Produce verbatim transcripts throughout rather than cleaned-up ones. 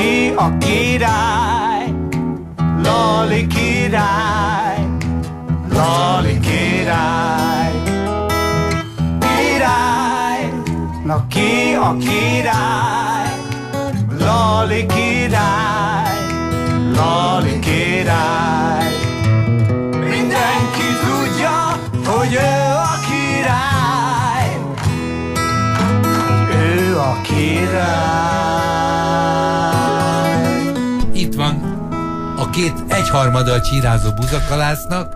ki a király? Lali király, Lali király. Király, na ki a király? Lali király, Lali király. Mindenki tudja, hogy ő a király. Ő a király. Itt van a két egyharmada a csírázó buzakalásznak,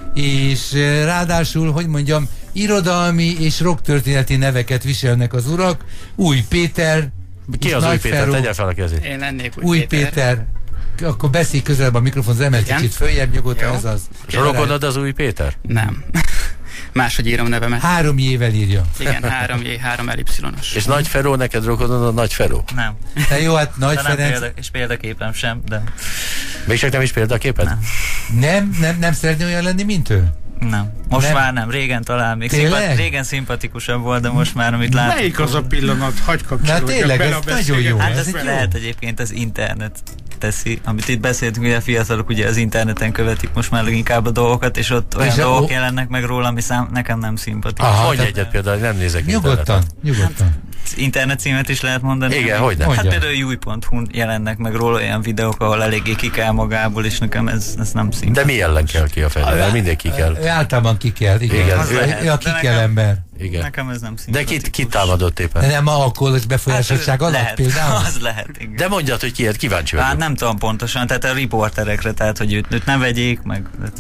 és ráadásul, hogy mondjam, irodalmi és rocktörténeti neveket viselnek az urak. Új Péter. Ki az Új Péter? Tegye fel a kezét. Én lennék Új, Új Péter. Péter. Akkor beszélj közelebb a mikrofonhoz, emel kicsit följebb, nyugodtan, ez az. Rokonod az Új Péter? Nem. Máshogy írom nevemet. Három jével írja. Igen, három J, három elipszilonos. És Nagy Feró, neked rokonod a Nagy Feró? Nem. De jó, hát Nagy de nem Ferenc... példa, és példaképem sem, de... Még csak nem is példaképed? Nem. Nem, nem, nem szeretné olyan lenni, mint ő? Nem. Most nem. már nem. Régen talán még szimpat, régen szimpatikusabb volt, de most már amit látok. Melyik az a pillanat? Hagy kapcsolódjak. Na tényleg, ez nagyon jó. Hát ez ezt lehet egyébként az internet teszi, amit itt beszéltünk, ugye a fiatalok ugye az interneten követik most már leginkább a dolgokat, és ott olyan és dolgok jelennek meg róla, ami szám, nekem nem szimpatikus. Aha, mondj egyet például, nem nézek nyugodtan, interneten. Nyugodtan. Hát, internet címet is lehet mondani. Igen, hogy nem. Hát például júj pont hu jelennek meg róla olyan videók, ahol eléggé ki kell magából, és nekem ez, ez nem szimpatikus. De mi ellen kell ki a fejlődel? Mindenki kell. Ő általában ki kell, igen. igen. Az ő a ki kell ember. Igen. Nekem ez nem de kit, kit támadott éppen? De nem alkoholos befolyásoltság hát, alatt lehet, például? Az lehet, igen. De mondjad, hogy kiért, kíváncsi vagyok. Hát nem tudom pontosan, tehát a riporterekre, tehát hogy őt, őt ne vegyék, meg...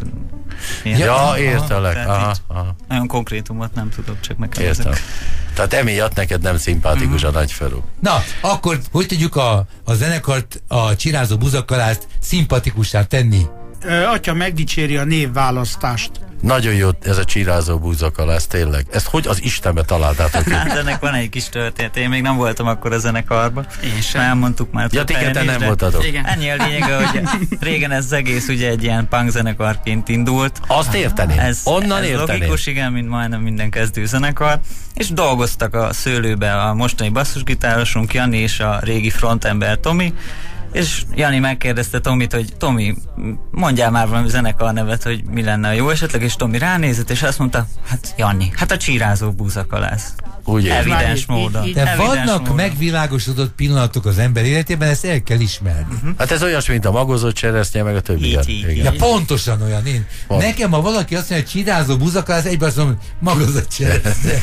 Ilyen. Ja, értelek. Aha, aha. Nagyon konkrétumot nem tudok, csak nekem értem. Ezek. Tehát emiatt neked nem szimpatikus mm-hmm. a Nagy Feró. Na, akkor hogy tudjuk a, a zenekart, a csirázó buzakalászt szimpatikussá tenni? Ö, atya megdicséri a névválasztást. Nagyon jó ez a csirázó búzakalász, tényleg. Ezt hogy az Istenbe találtátok? Hát ennek van egy kis történet. Én még nem voltam akkor a zenekarban. Én sem. Elmondtuk már. Ja, tiket nem voltatok. Igen. Ennyi a lényege, hogy régen ez egész ugye egy ilyen punk zenekarként indult. Azt érteném. Ez, Onnan ez érteném. logikus, igen, mint majdnem minden kezdő zenekar. És dolgoztak a szőlőbe a mostani basszusgitárosunk Jani és a régi frontember Tomi. És Jani megkérdezte Tomit, hogy Tomi, mondjál már valami zenekar nevet, hogy mi lenne a jó esetleg, és Tomi ránézett, és azt mondta, hát Jani, hát a csírázó búzakalász. Úgy evidens módon. De evidens vannak módon. megvilágosodott pillanatok az ember életében, ezt el kell ismerni. Uh-huh. Hát ez olyas, mint a magozott cseresznye, meg a többi. Így, így, így. Ja, pontosan olyan én. Pont. Nekem, ha valaki azt mondja, hogy csirázó búzakalász, egyben azt mondom, magozott cseresznye.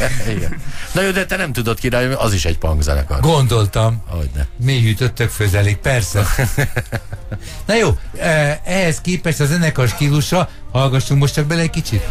Na jó, de te nem tudod király, az is egy punk zenekar. Gondoltam. Hogyne. Mély ütöttök főzelék, persze. Na jó, ehhez képest a zenekar stílusa, hallgassunk most csak bele egy kicsit.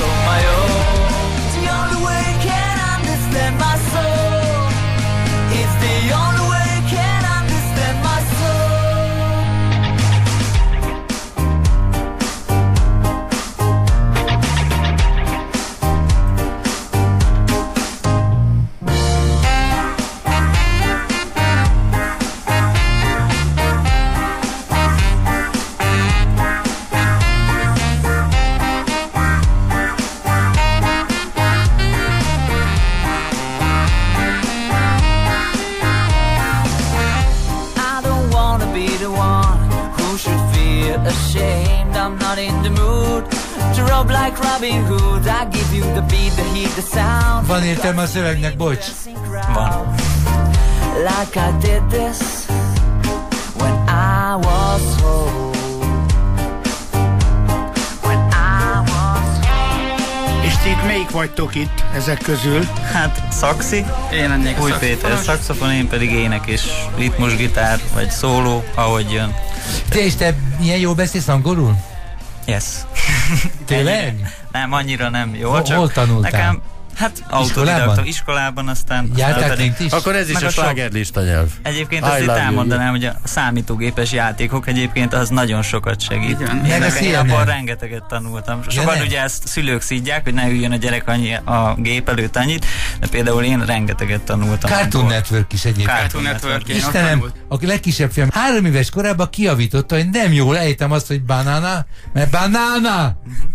Ashamed, I'm not in the mood to rob like Robin Hood. I give you the beat, the heat, the sound. Van értelme a szövegnek, bocs. Van. Like I did this when I was home. When I was home. És ti itt melyik vagytok itt ezek közül? Hát Szaxi, én lennék Új Péter szaxofon, én pedig ének és ritmusgitár, vagy szóló, ahogy jön. Te és te milyen jól beszélsz angolul? Yes. Tényleg? Nem, annyira nem jó. Hol, csak hol tanultál? Nekem, hát autodidakta iskolában, aztán... Jártál kint is? Akkor ez is meg a, a slágerlista nyelv. Egyébként azt itt elmondanám, hogy a számítógépes játékok egyébként az nagyon sokat segít. Igen. Én Meg abban rengeteget tanultam. Sokan nem. ugye ezt szülők szidják, hogy ne üljön a gyerek annyi a gép előtt annyit, de például én rengeteget tanultam. Cartoon Network is egyébként. Cartoon Network. Istenem, a legkisebb fiam három éves korában kiavította, hogy nem jól ejtem azt, hogy banana, mert banana! Uh-huh.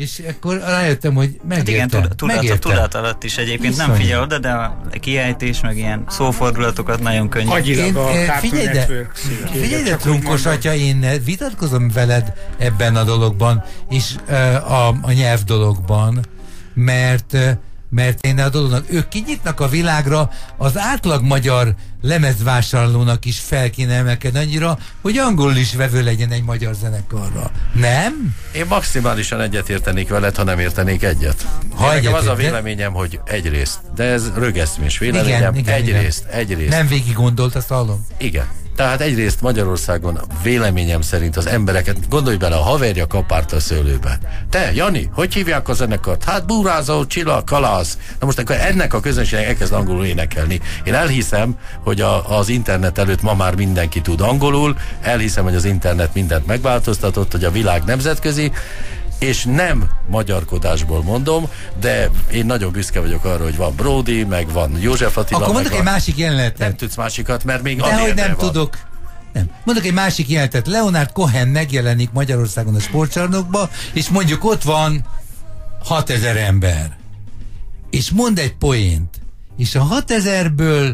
És akkor rájöttem, hogy Hát igen, megértem. tudat, tudat, megértem. tudat alatt is egyébként nem Viszont. figyel oda, de a kiejtés, meg ilyen szófordulatokat nagyon könnyű. Agyilag a eh, Cartoon figyelj de, Network. figyelj de Csak úgy trunkos mondom. atya, én vitatkozom veled ebben a dologban, és uh, a, a nyelv dologban, mert uh, mert én a dolognak, ők kinyitnak a világra, az átlag magyar lemezvásárlónak is fel kéne emelkedni annyira, hogy angolul is vevő legyen egy magyar zenekarra. Nem? Én maximálisan egyetértenék veled, ha nem értenék egyet. Ha Én nekem az a egyetért, de- véleményem, hogy egyrészt, de ez rögeszmés véleményem, Igen, igen, egyrészt, egyrészt. Nem végig gondolt, azt hallom. Igen. Tehát egyrészt Magyarországon véleményem szerint az embereket, gondolj bele, a haverja kapárt a szőlőbe. Te, Jani, hogy hívják a zenekart? Hát Búrázó, Csilla, Kalász. Na most akkor ennek a közönségnek elkezd angolul énekelni. Én elhiszem, hogy a, az internet előtt ma már mindenki tud angolul, elhiszem, hogy az internet mindent megváltoztatott, hogy a világ nemzetközi, és nem magyarkodásból mondom, de én nagyon büszke vagyok arra, hogy van Brody, meg van József Attila. Akkor mondok meg egy van... másik jelenetet. Nem tudsz másikat, mert még Dehogy Adélre nem van. tudok. Nem. Mondok egy másik jelenetet. Leonard Cohen megjelenik Magyarországon a sportcsarnokba, és mondjuk ott van hatezer ember. És mond egy poént. És a hatezerből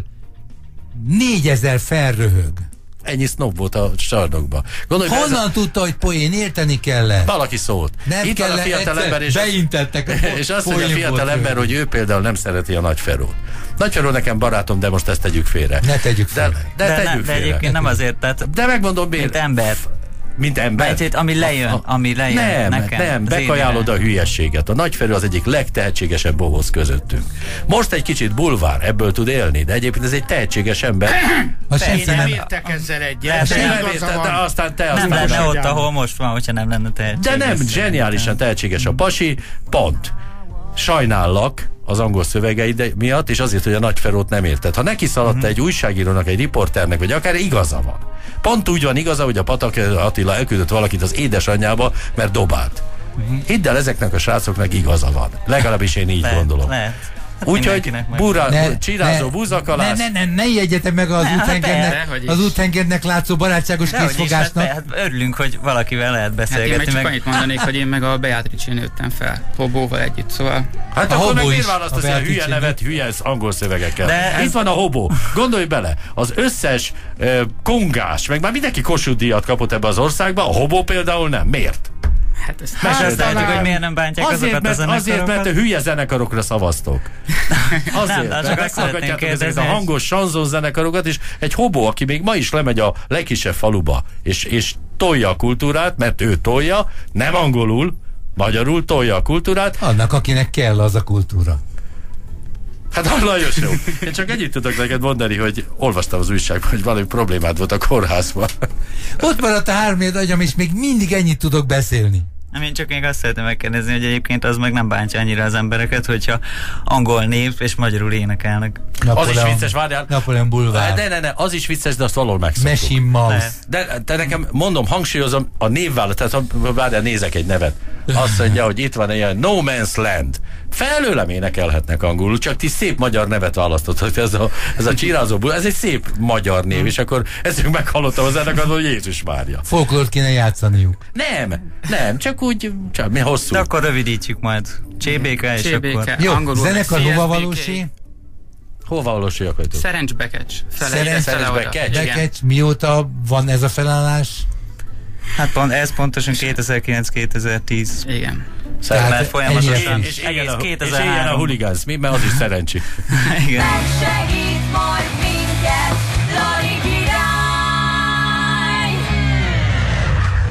négyezer felröhög. Ennyi sznob volt a csarnokban. Gondolj, bele, ez Honnan tudta, hogy poén? Érteni kellett. valaki szólt. Nem Itt van a kellett, fiatal ember, és, beintettek a és azt mondja a poén fiatal volt ember, röhög. hogy ő például nem szereti a Nagy Ferrót. Nagy Ferró nekem barátom, de most ezt tegyük félre. Ne tegyük De, félre. de, De, tegyük nem, de félre. egyébként nem azért, tehát De megmondom miért. mint ember. Mint ember. Mert itt, ami lejön, ami lejön Nem, nekem. nem, az bekajálod én- a hülyességet. A Nagy Ferő az egyik legtehetségesebb bohóc közöttünk. Most egy kicsit bulvár, ebből tud élni, de egyébként ez egy tehetséges ember. Azt Én senki nem nem... értek ezzel egyet. Lehet, de hogy Nem igaza érted, van. de aztán te Nem aztán lenne ott, Nagyjából. ahol most van, hogyha nem lenne tehetséges. De nem, zseniálisan tehetséges a pasi, pont. Sajnállak az angol szövegeid miatt, és azért, hogy a Nagy Ferrót nem érted. Ha neki szaladt egy újságírónak, egy riporternek, vagy akár igaza van. Pont úgy van igaza, hogy a Patak Attila elküldött valakit az édesanyjába, mert dobált. Hidd el, ezeknek a srácoknak igaza van. Legalábbis én így lehet, gondolom. Lehet. Hát Úgyhogy mindenkinek meg- bura, Ne, csirázó ne, búzakalász. Ne, ne, ne, ne jegyetek meg az Ne, hát úthengednek, dehogy az is. úthengednek látszó barátságos Dehogy is, hát, készfogásnak. hát örülünk, hogy valakivel lehet Hát én meg beszélgetni. csak meg... annyit mondanék, hogy én meg a Beatrice nőttem fel. Hobóval együtt, szóval... Hát A akkor meg hobó miért is, választasz a ilyen hülye Beatrice nevet, hülye angol szövegekkel? De Itt ez- van a hobó. Gondolj bele, az összes uh, kongás, meg már mindenki Kossuth díjat kapott ebbe az országba, a hobó például nem. Miért? Hát ezt Mesélj, Hát, tehetjük, talán- hogy miért nem bántják Azért, azokat a mert, azért, zenekarokat. mert a hülye zenekarokra szavaztok. Azért, Nem, de csak mert azt szeretném meghallgatjátok ezeket kérdezni, a hogy- hangos sanzon zenekarokat, és egy hobó, aki még ma is lemegy a legkisebb faluba, és, és tolja a kultúrát, mert ő tolja, nem angolul, magyarul tolja a kultúrát. Annak, akinek kell az a kultúra. Hát nagyon jó. Én csak ennyit tudok neked mondani, hogy olvastam az újságban, hogy valami problémád volt a kórházban. Ott maradt a hárméd agyam, és még mindig ennyit tudok beszélni. Nem, én csak még azt szeretném megkérdezni, hogy egyébként az meg nem bántja annyira az embereket, hogyha angol név és magyarul énekelnek. Az is vicces, várjál. Napoleon Boulevard. De ne, ne, az is vicces, de azt valahol megszoktuk. Machine Mouse. Lehet. De, de nekem, mondom, hangsúlyozom, a névvállalat, tehát ha várjál, nézek egy nevet. Azt mondja, hogy itt van ilyen No Man's Land. Felőlem énekelhetnek angolul, csak ti szép magyar nevet választottatok. Ez a, ez a csirázó, ez egy szép magyar név, és akkor ezért meghallottam az ennek, hogy Jézus Mária. Folklórt kéne játszaniuk. Nem, nem, csak úgy, csak mi hosszú. De akkor rövidítjük majd. cé bé ká és cé bé ká. akkor... Jó, Angolul meg zenekar cé es bé ká. hova valósi? Hova valósi akartok? Szerencs Bekecs. Fele Szerencs ide, fele oda. Bekecs. Igen. Bekecs, mióta van ez a felállás? Hát pont, ez pontosan kétezer-kilenc kétezer-tíz. Igen. Tehát Mert folyamatosan ennyi És, és, éljen egész a, és éljen a kétezer-három. huligánsz, mi? Mert az is szerencsi. Igen. Megsegít majd minket.